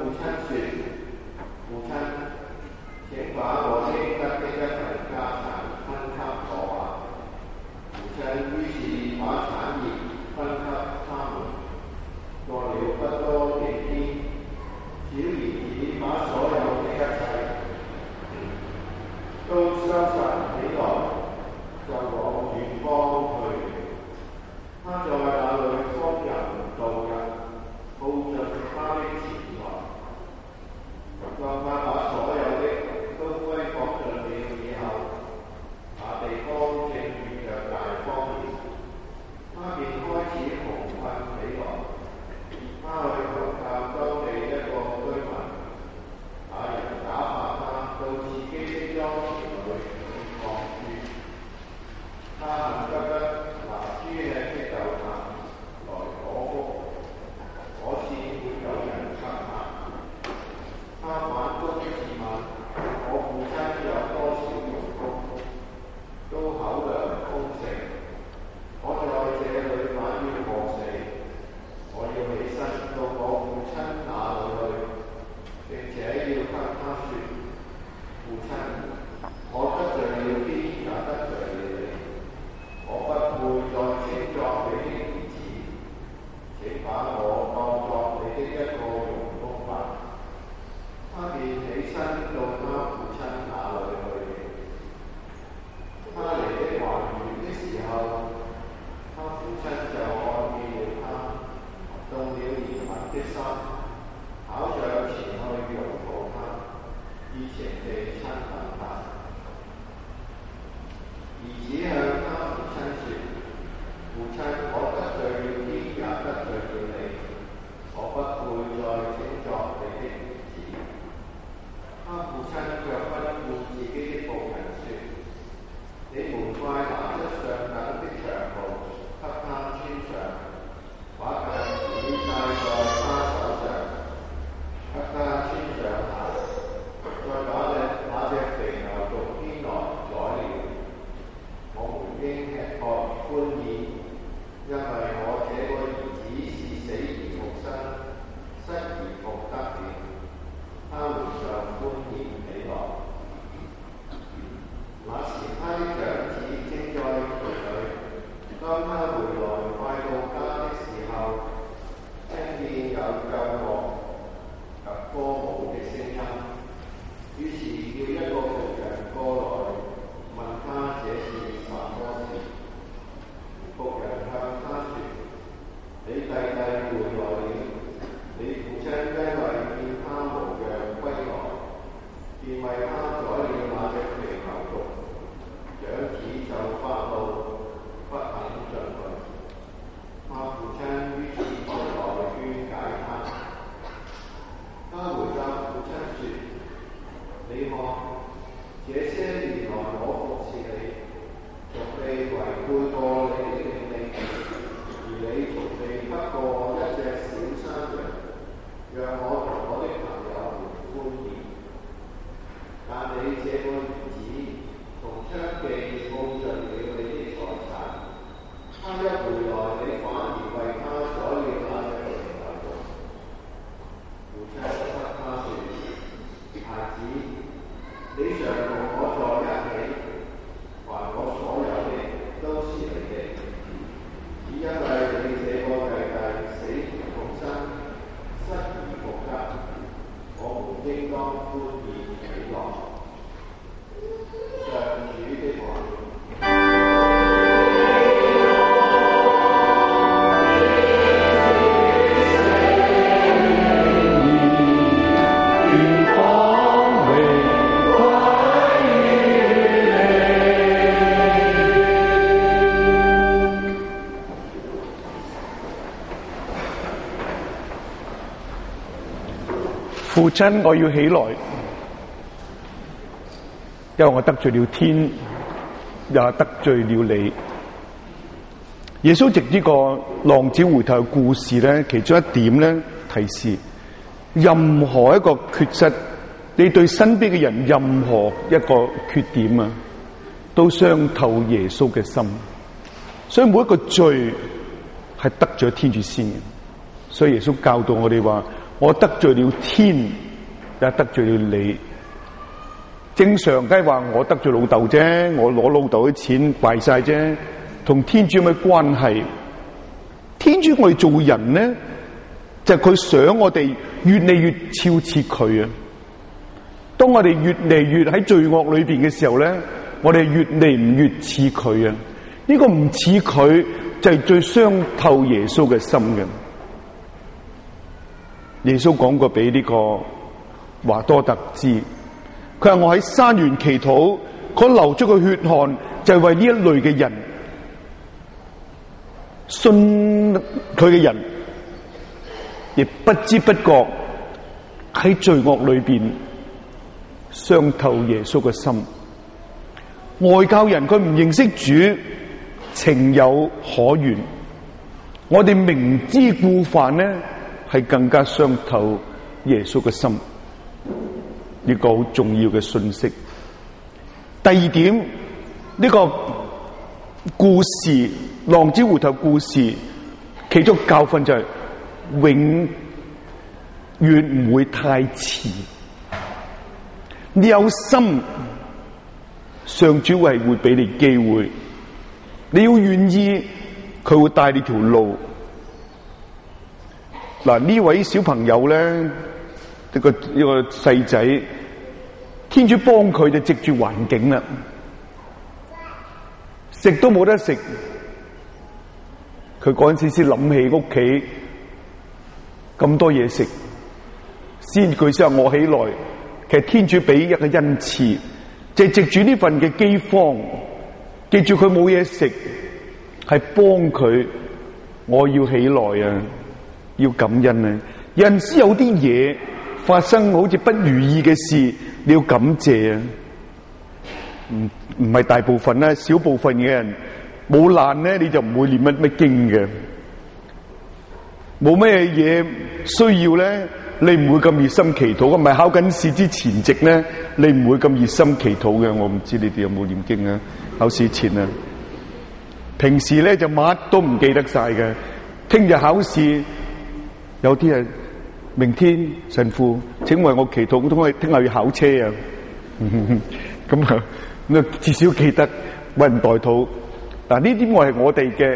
父親，我要起來，因為我得罪了天，也得罪了你。耶穌藉呢個浪子回頭嘅故事咧，其中一點咧提示，任何一個缺失，你對身邊嘅人任何一個缺點啊，都傷透耶穌嘅心。所以每一個罪係得罪天主先嘅。所以耶穌教導我哋話， 我得罪了天，也得罪了你。正常梗係話我得罪老豆啫，我攞老豆啲錢敗晒啫，同天主有咩關係？天主我哋做人咧，就係佢想我哋越嚟越超似佢啊！當我哋越嚟越喺罪惡裏邊嘅時候咧，我哋越嚟唔越似佢啊！呢個唔似佢就係最傷透耶穌嘅心嘅。耶穌講過俾呢個華多特知，佢話我喺山園祈禱，佢流出個血汗就係為呢一類嘅人，信佢嘅人，亦不知不覺喺罪惡裏邊傷透耶穌嘅心。外教人佢唔認識主，情有可原。我哋明知故犯呢，係更加傷透耶穌嘅心。呢個好重要嘅信息。第二點，呢個故事浪子回頭故事，其中教訓就係永遠唔會太遲。你有心，上主係會俾你機會，你要願意，佢會帶你條路。嗱，呢位小朋友咧，呢個細仔，天主幫佢就藉住環境啦，食都冇得食。佢嗰陣時先諗起屋企咁多嘢食，佢先話我起來。其實天主俾一個恩賜，就係藉住呢份嘅饑荒，記住佢冇嘢食，係幫佢。我要起來啊，要感恩啊！有陣時有啲嘢發生好似不如意嘅事，你要感謝啊！唔係大部分啦，小部分嘅人冇難咧，你就唔會念乜經嘅。冇咩嘢需要咧，你唔會咁熱心祈禱。唔係考緊試之前夕咧，你唔會咁熱心祈禱嘅。我唔知你哋有冇念經啊？考試前啊，平時咧就乜都唔記得晒嘅。聽日考試，有啲係明天神父請為我祈禱，我聽日要考車啊。咁啊，至少記得為人代禱。嗱，呢啲我係我哋嘅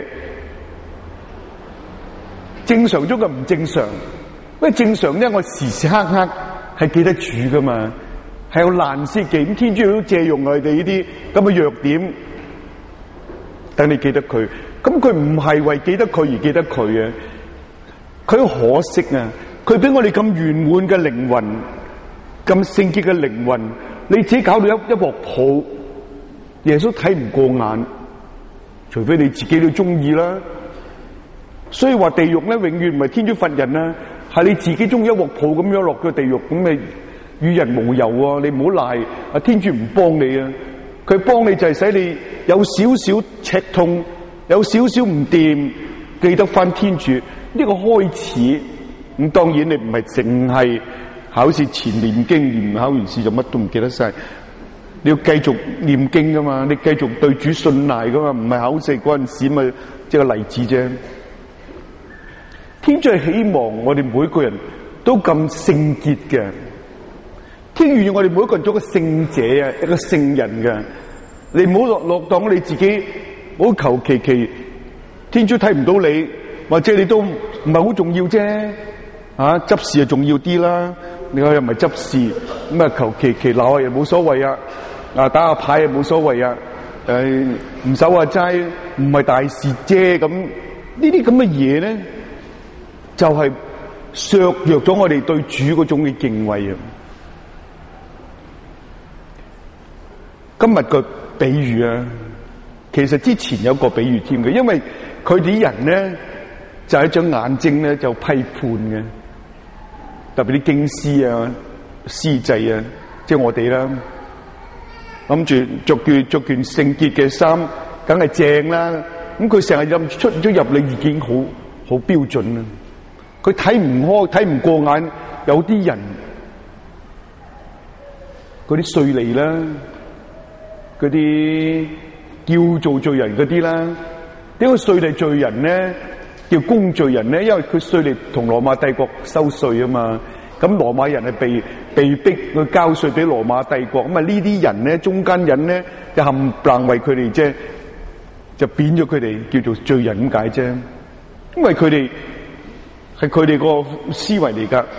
正常中嘅唔正常。因為正常咧，我時時刻刻係記得主噶嘛，係有難先記。咁天主都借用我哋呢啲咁嘅弱點，等你記得佢。咁佢唔係為記得佢而記得佢啊，佢好可惜啊！佢俾我哋咁圓滿嘅靈魂，咁聖潔嘅靈魂，你自己搞到一鑊泡，耶穌睇唔過眼，除非你自己都中意啦。所以話地獄咧，永遠唔係天主罰人啊，係你自己中意一鑊泡咁樣落咗地獄，咁咪與人無尤啊！你唔好賴啊，天主唔幫你啊，佢幫你就係使你有少少赤痛，有少少唔掂，記得翻天主呢個開始。咁當然你唔係淨係考試前念經，念考完試就乜都唔記得晒。你要繼續念經噶嘛，你繼續對主信賴噶嘛，唔係考試嗰陣時咪即係個例子啫。天主係希望我哋每個人都咁聖潔嘅，天願意我哋每一個人做個聖者啊，一個聖人嘅。你唔好落當你自己，唔好求其，天主睇唔到你，或者你都唔係好重要啫。執事就重要啲啦。你話又唔係執事，咁啊求其鬧下又冇所謂啊，打下牌又冇所謂啊。唔守下齋唔係大事啫。咁呢啲咁嘅嘢咧，就係削弱咗我哋對主嗰種嘅敬畏啊！今日個比喻啊，其實之前有個比喻添嘅，因為佢哋啲人咧就係一張眼睛咧就批判嘅，特別啲經師啊、司祭啊，即係我哋啦，諗住着件聖潔嘅衫，梗係正啦。咁佢成日出咗入嚟，已經好標準啦。佢睇唔開，睇唔過眼，有啲人嗰啲稅吏啦，嗰啲叫做罪人嗰啲啦，點解稅吏罪人咧叫公罪人咧？因為佢稅吏同羅馬帝國收稅啊嘛，咁羅馬人係被逼去交稅俾羅馬帝國，咁啊呢啲人咧，中間人咧就冚唪唥為佢哋啫，就貶咗佢哋叫做罪人咁解啫。因為佢哋係佢哋個思維嚟噶，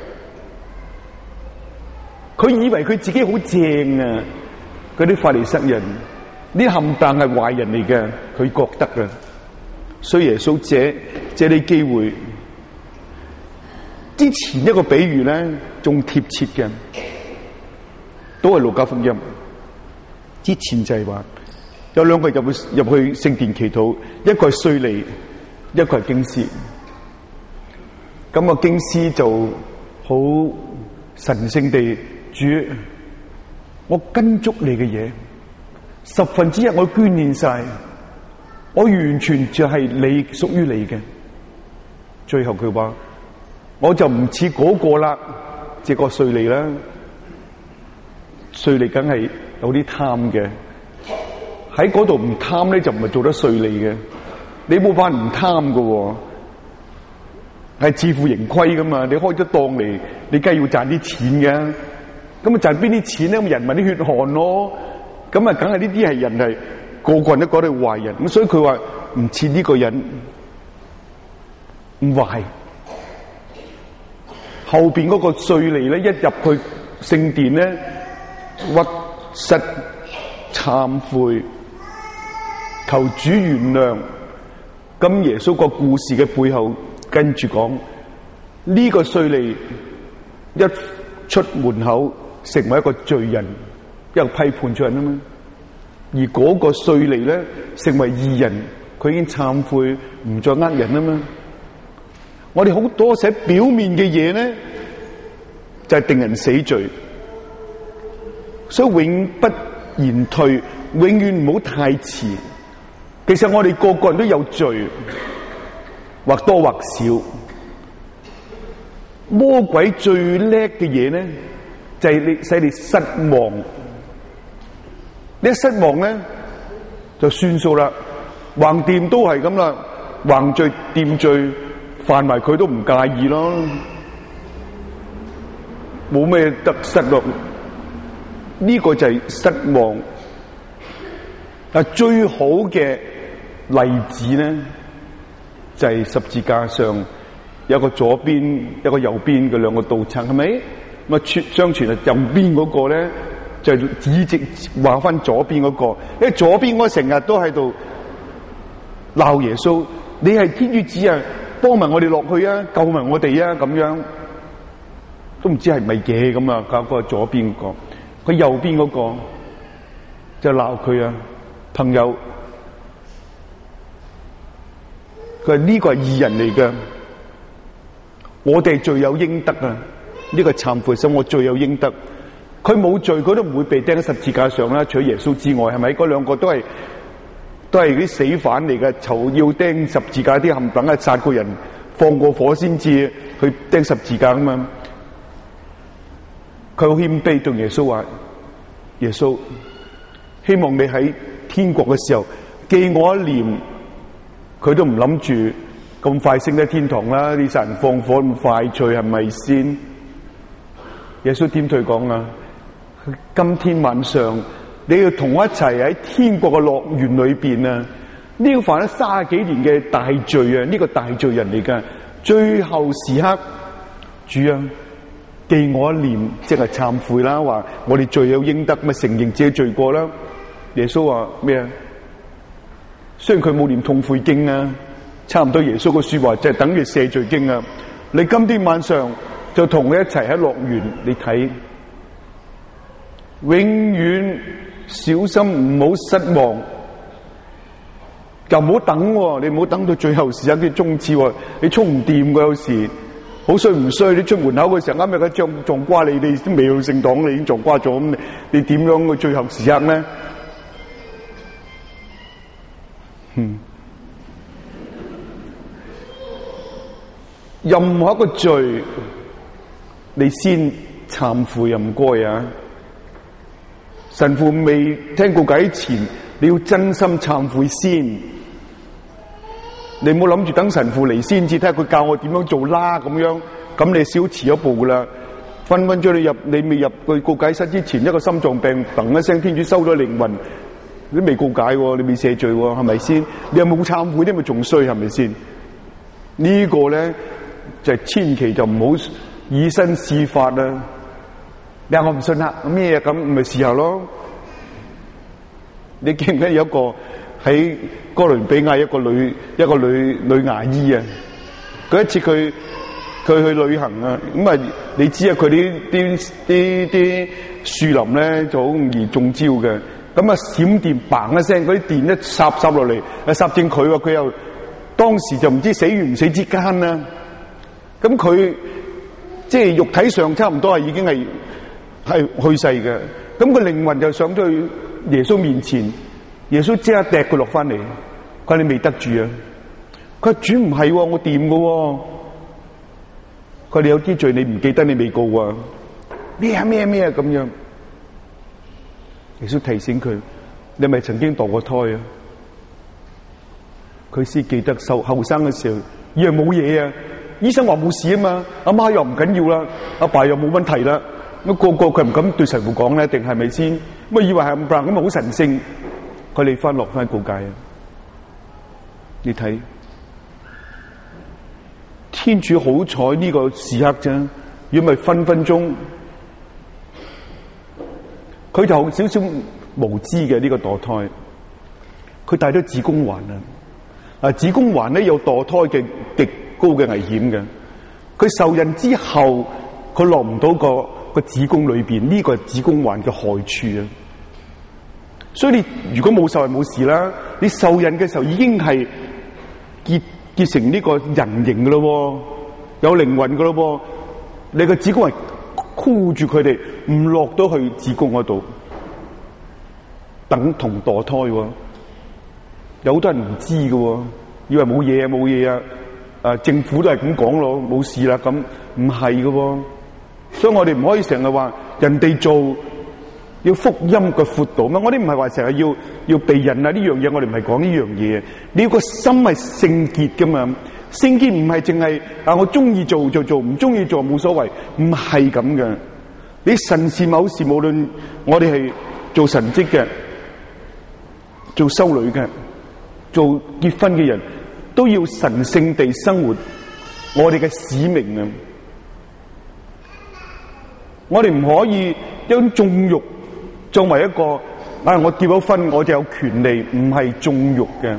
佢以為佢自己好正啊！嗰啲法利賽人，呢冚唪唥係壞人嚟嘅，佢覺得噶。所以耶穌借呢機會，之前一個比喻咧仲貼切嘅，都係路加福音。之前就係話有兩個入去聖殿祈禱，一個係稅吏，一個係經師。咁個經師就好神聖地，主，我跟足你嘅嘢，1/10我捐獻晒。我完全就係你屬於你嘅。最後佢話，我就唔似嗰個啦，即係個稅吏啦。稅吏梗係有啲貪嘅，喺嗰度唔貪咧就唔係做得稅吏嘅。你冇法唔貪噶，係自負盈虧噶嘛。你開咗檔嚟，你梗係要賺啲錢嘅。咁啊賺邊啲錢咧？咁人民啲血汗咯。咁啊梗係呢啲係人係。個個人都覺得係壞人，咁所以佢話唔似呢個人唔壞。後邊嗰個稅吏咧，一入去聖殿咧，屈膝懺悔，求主原諒。咁耶穌個故事嘅背後跟住講，呢個稅吏一出門口成為一個罪人，一個批判罪人啊嘛。而嗰個稅吏咧，成為義人，佢已經懺悔，唔再呃人啊嘛。我哋好多寫表面嘅嘢咧，就係定人死罪，所以永不言退，永遠唔好太遲。其實我哋個個人都有罪，或多或少。魔鬼最叻嘅嘢咧，就係你使你失望。你一失望咧，就算數啦，橫掂都係咁啦，橫罪掂罪，犯埋佢都唔介意咯，冇咩得失落。呢個就係失望。但最好嘅例子咧，就係十字架上有個左邊，有個右邊嘅兩個刀撐，係咪？咁啊，相傳啊，右邊嗰個咧。就指直話翻左邊嗰個，因為左邊我成日都喺度鬧耶穌，你係天主子啊，幫埋我哋落去啊，救埋我哋啊，咁樣都唔知係咪嘅咁啊？嗰個左邊嗰個，佢右邊嗰個就鬧佢啊，朋友，佢話呢個係義人嚟嘅，我哋罪有應得啊，呢個懺悔心我罪有應得。佢冇罪，佢都唔會被釘喺十字架上啦。除咗耶穌之外，係咪？嗰兩個都係啲死犯嚟嘅，囚要釘十字架啲冚唪唥係殺個人，放過火先至去釘十字架啊嘛。佢好謙卑對耶穌話：耶穌，希望你喺天國嘅時候記我一念。佢都唔諗住咁快升得天堂啦！你殺人放火咁快脆，係咪先？耶穌點對講啊？今天晚上你要同我一齊喺天國嘅樂園裏邊啊！呢個犯咗30幾年嘅大罪啊！呢個大罪人嚟噶，最後時刻，主啊，記我一念，即係懺悔啦，話我哋罪有應得，咪承認自己罪過啦。耶穌話咩啊？雖然佢冇念痛悔經啊，差唔多耶穌嘅說話就係等於赦罪經啊。你今天晚上就同佢一齊喺樂園，你睇。永遠小心唔好失望，又唔好等喎，你唔好等到最後時刻嘅終止喎，你衝唔掂㗎，有時好衰唔衰？你出門口嘅時候啱啱佢撞瓜你，你都未去聖堂，你已經撞瓜咗，咁你點樣去最後時刻咧？任何一個罪，你先懺悔又唔該啊！神父未聽過偈前，你要真心懺悔先。 你唔好諗住等神父嚟先至睇下佢教我點樣做啦咁樣，咁你少遲一步噶啦。分分鐘你未入去告解室之前，一個心臟病，嘭一聲，天主收咗靈魂，你都未告解，你未赦罪，係咪先？你有冇懺悔啲咪仲衰，係咪先？呢個咧就係千祈就唔好以身試法啦。你話我唔信啦，咩咁咪試下咯？你記唔記得有一個喺哥倫比亞一個女牙醫啊？嗰一次佢去旅行啊，咁啊你知啊，佢啲樹林咧就好容易中招嘅。咁啊閃電嘭一聲，嗰啲電一霎落嚟，霎正佢喎，佢又當時就唔知死與唔死之間啦。咁佢即係肉體上差唔多係已經係去世嘅。咁個靈魂就上咗去耶穌面前，耶穌即刻掟佢落翻嚟。佢話你未得住啊？佢話主唔係，我掂㗎。佢哋有啲罪你唔記得，你未告啊？咩啊咁樣？耶穌提醒佢：你係咪曾經墮過胎啊？佢先記得後生嘅時候，以為冇嘢啊。醫生話冇事啊嘛，阿媽又唔緊要啦，阿爸又冇問題啦。咁個佢唔敢對神父講咧，定係咪先？咁以為係咁辦，咁好神聖。佢哋落翻告解啊！你睇。天主好彩呢個時刻啫，如果咪分分鐘，佢就少少無知嘅呢個墮胎，佢帶咗子宮環啊！子宮環咧有墮胎嘅極高嘅危險嘅，佢受孕之後佢落唔到個子宮裏邊，呢個係子宮環嘅害處啊！所以你如果冇受孕冇事啦，你受孕嘅時候已經係結成呢個人形噶咯，有靈魂噶咯，你個子宮係箍住佢哋，唔落到去子宮嗰度，等同墮胎。有好多人唔知㗎，以為冇嘢啊，政府都係咁講咯，冇事啦，咁唔係㗎，所以我哋唔可以成日話人哋做要福音嘅闊度嘛，我哋唔係話成日要避孕啊，呢樣嘢我哋唔係講呢樣嘢，你個心係聖潔噶嘛，聖潔唔係淨係我中意做就做，唔中意做冇所謂，唔係咁嘅。你神事某事，無論我哋係做神職嘅、做修女嘅、做結婚嘅人，都要神聖地生活我哋嘅使命啊！我哋唔可以將縱慾作為一個我結咗婚我就有權利，唔係縱慾嘅。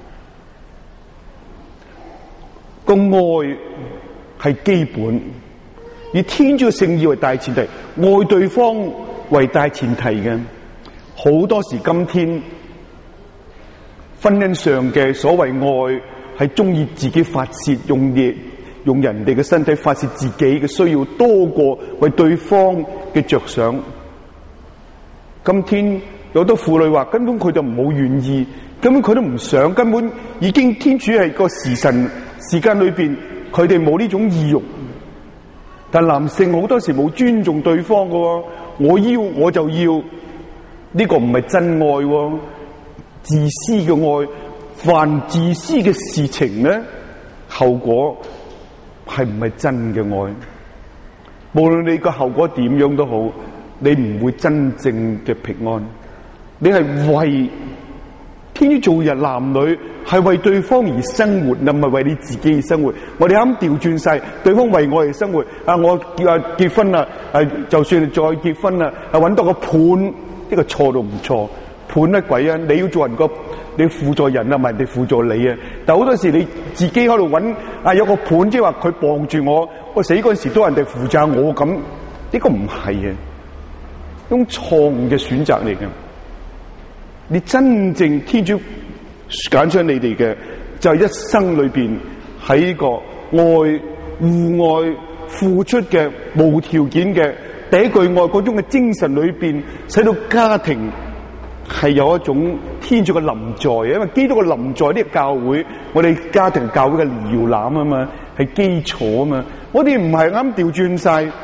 個愛係基本，以天主嘅聖意為大前提，愛對方為大前提嘅。好多時今天婚姻上嘅所謂愛係中意自己發洩，用人哋嘅身體發洩自己嘅需要，多過為對方嘅着想。今天有好多婦女話，根本佢就唔好願意，根本佢都唔想，根本已經天主係個時間裏邊，佢哋冇呢種意欲。但男性好多時冇尊重對方嘅，我要我就要，呢個唔係真愛，自私嘅愛。凡自私嘅事情咧，後果係唔係真嘅愛？無論你個後果點樣都好，你唔會真正嘅平安。你係為天主做人，男女係為對方而生活，唔係為你自己而生活。我哋啱調轉晒，對方為我而生活。我結婚啦，就算再結婚啦，搵到個伴，呢個錯到唔錯。伴乜鬼啊？你要做人你輔助人啊，唔係人哋輔助你啊。但好多時你自己喺度搵有個伴，即係話佢傍住我死嗰陣時都係人哋扶助我咁，呢個唔係啊，一種錯誤嘅選擇嚟嘅。你真正天主揀出你哋嘅，就係一生裏邊喺呢個愛、互愛、付出嘅無條件嘅第一句愛嗰種嘅精神裏邊，使到家庭係有一種天主嘅臨在。因為基督嘅臨在呢個教會，我哋家庭教會嘅搖籃啊嘛，係基礎啊嘛。我哋唔係啱調轉晒，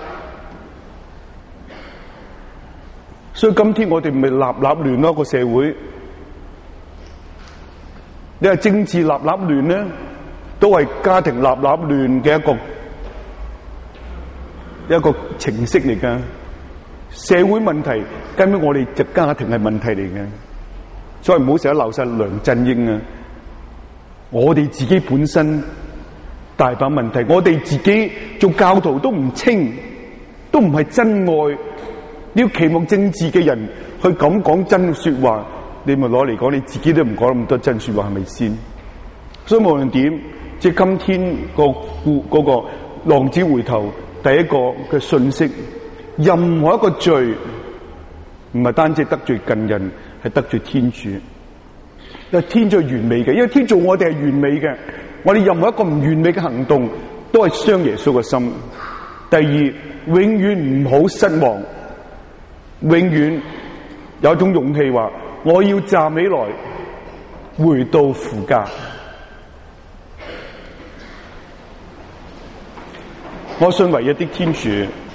所以今天我哋咪立亂咯個社會。你話政治立亂咧， 都係家庭立亂嘅一個程式嚟噶。社會問題根本我哋隻家庭係問題嚟嘅，所以唔好成日鬧晒梁振英啊！我哋自己本身大把問題，我哋自己做教徒都唔清，都唔係真愛。你要期望政治嘅人去咁講真說話，你咪攞嚟講，你自己都唔講咁多真說話，係咪先？所以無論點，即係今天嗰個浪子回頭第一個嘅信息，任何一個罪唔係單止得罪近人，係得罪天主。因為天主係完美嘅，因為天造我哋係完美嘅，我哋任何一個唔完美嘅行動都係傷耶穌嘅心。第二，永遠唔好失望，永遠有一種勇氣話我要站起來回到父家。我信唯一的天主，